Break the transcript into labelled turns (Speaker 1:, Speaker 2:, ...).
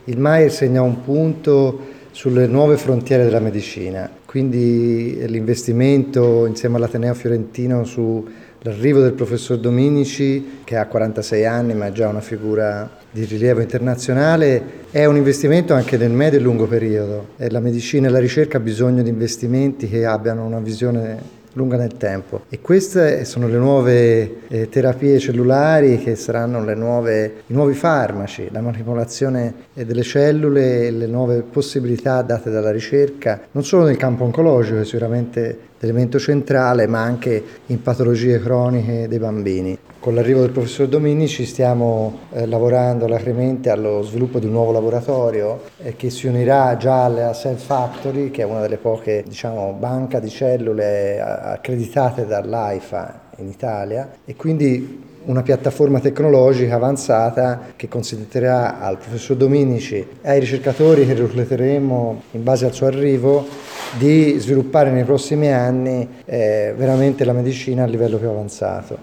Speaker 1: Il MAIR segna un punto sulle nuove frontiere della medicina, quindi l'investimento insieme all'Ateneo Fiorentino sull'arrivo del professor Dominici, che ha 46 anni ma è già una figura di rilievo internazionale, è un investimento anche nel medio e lungo periodo. La medicina e la ricerca hanno bisogno di investimenti che abbiano una visione lunga nel tempo, e queste sono le nuove terapie cellulari, che saranno i nuovi farmaci, la manipolazione delle cellule e le nuove possibilità date dalla ricerca, non solo nel campo oncologico, che è sicuramente l'elemento centrale, ma anche in patologie croniche dei bambini. Con l'arrivo del professor Dominici stiamo lavorando alacremente allo sviluppo di un nuovo laboratorio che si unirà già alla Cell Factory, che è una delle poche, banca di cellule accreditate dall'AIFA in Italia, e quindi una piattaforma tecnologica avanzata che consentirà al professor Dominici e ai ricercatori che recluteremo in base al suo arrivo di sviluppare nei prossimi anni veramente la medicina a livello più avanzato.